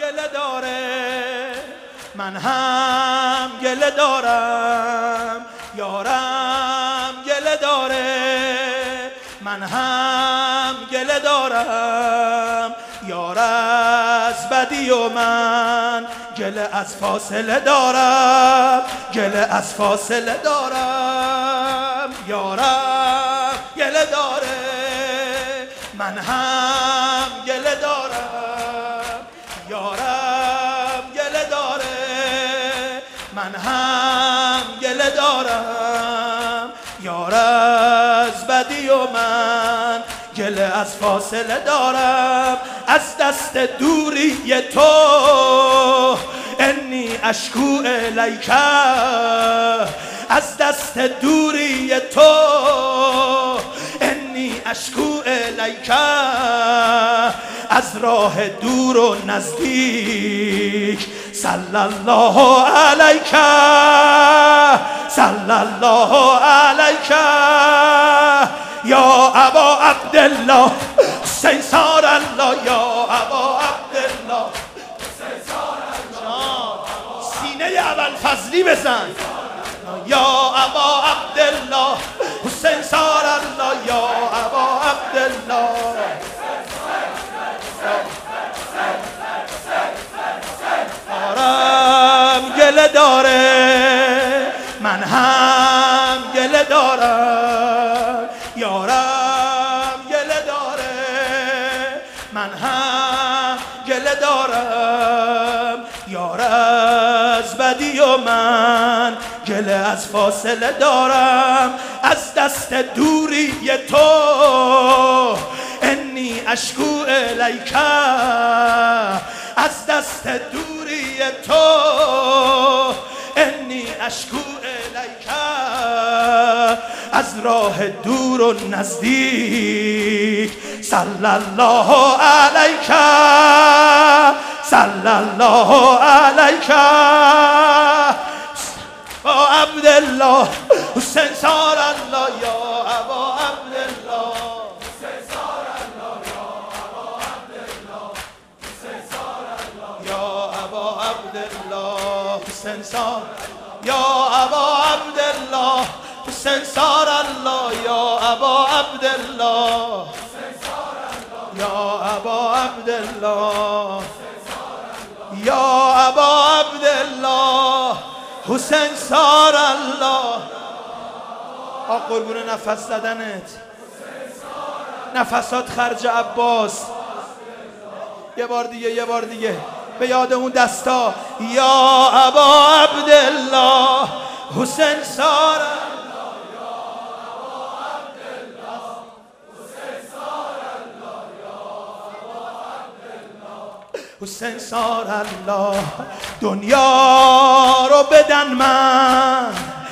گله داره، من هم گله دارم، یارم گله داره، من هم گله دارم، یار از بدی و من گله از فاصله دارم، گله از فاصله دارم، یارم گله داره، من هم گله دارم، یارم گله داره، من هم گله دارم، یار از بدی و من گله از فاصله دارم. از دست دوری تو انی اشکو الیک، از دست دوری تو انی اشکو الیک، از راه دور و نزدیک صلی الله علیک، صلی الله علیک یا ابا عبدالله حسین صار الله، یا ابا عبدالله حسین صار الله. سینه ابوالفضلی بزن، یا ابا عبدالله حسین صار الله، یا ابا عبدالله. یارم گله داره، من هم گله دارم، یارم گله داره، من هم گله دارم، یار از بدی و من گله از فاصله دارم. از دست دوری تو انی اشکو الیک، از دست دوری تو انی اشکو الیک، از راه دور و نزدیک صلی الله علیک، صلی الله علیک با عبدالله حسین صار الله، یا ابا عبدالله حسین صار الله، یا ابا عبدالله حسین صار الله، یا ابا عبدالله حسین صار، یا ابا عبدالله حسین صار الله، یا ابا عبدالله حسین صار الله، یا ابا عبدالله یا ابا عبدالله حسین صار الله. قربون نفس زدنت، نفسات خرج عباس. یه بار دیگه، یه بار دیگه به یاد اون دستا، یا ابا عبدالله حسین صار الله، یا ابا عبدالله حسین صار الله، یا ابا عبدالله حسین صار الله. دنیا رو بدن من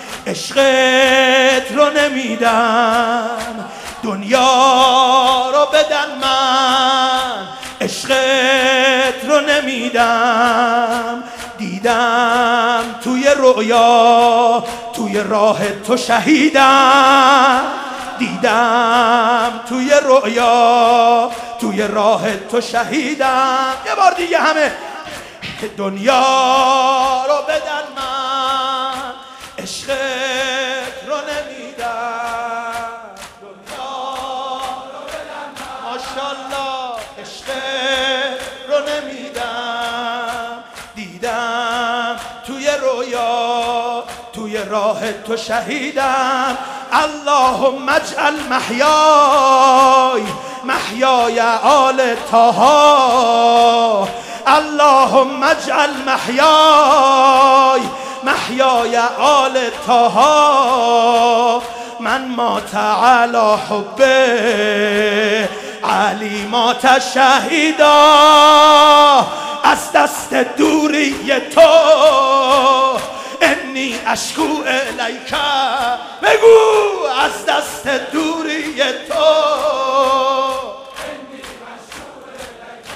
عشقت رو نمیدم، دنیا رو بدن من عشقت رو نمیدم. دیدم توی رؤیا توی راه تو شهیدم، دیدم توی رؤیا توی راه تو شهیدم. یه بار دیگه همه، دنیا رو بدن من عشقت رو نمیدم، دنیا رو بدن من ماشاءالله عشقت رو نمیدم. دیدم توی رویا توی راه تو شهیدم. اللهم اجعل محیای محیای آل طه، اللهم اجعل محیای محیای آل طه، من مات علی حب علی مات شهیدا. از دست دوری تو انی اشکو الیک، بگو از دست دوری تو انی اشکو الیک،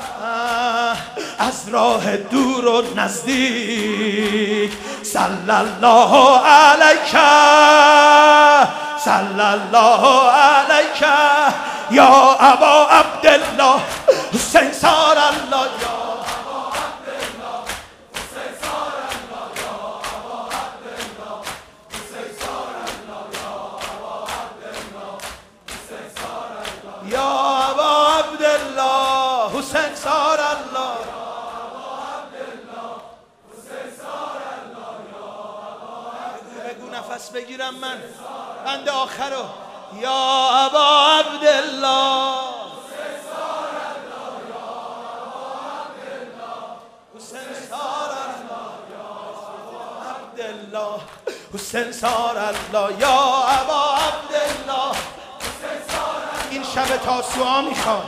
از راه دور و نزدیک صلی الله علیک، صلی الله علیک یا ابا عبدالله حسین صار الله، یا ابا حسین سار الله بگو نفس بگیرم من بند آخرو یا ابا عبدالله حسین سار الله حسین سار الله یا ابا عبدالله این شب تاسوعا میخواد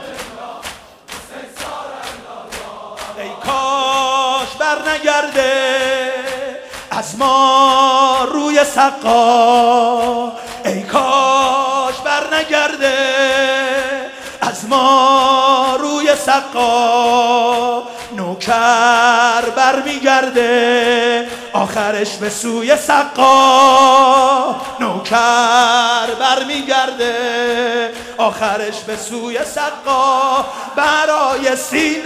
ای کاش بر نگرده از ما روی سقا ای کاش بر نگرده از ما روی سقا نوکر بر میگرده آخرش به سوی سقا نوکر بر میگرده آخرش به سوی سقا برای سین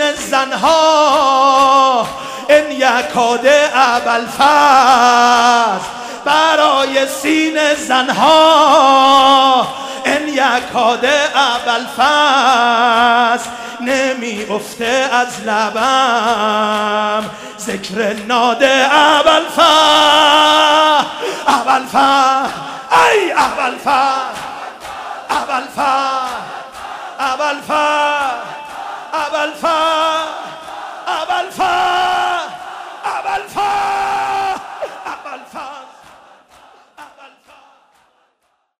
زنها این یکاد ابوالفضل برای سین زنها این یکاد ابوالفضل نمی افته از لبم ذکر ناد ابوالفضل ابوالفضل ای ابوالفضل ابوالفضل ابوالفضل ابوالفضل ابوالفضل ابوالفضل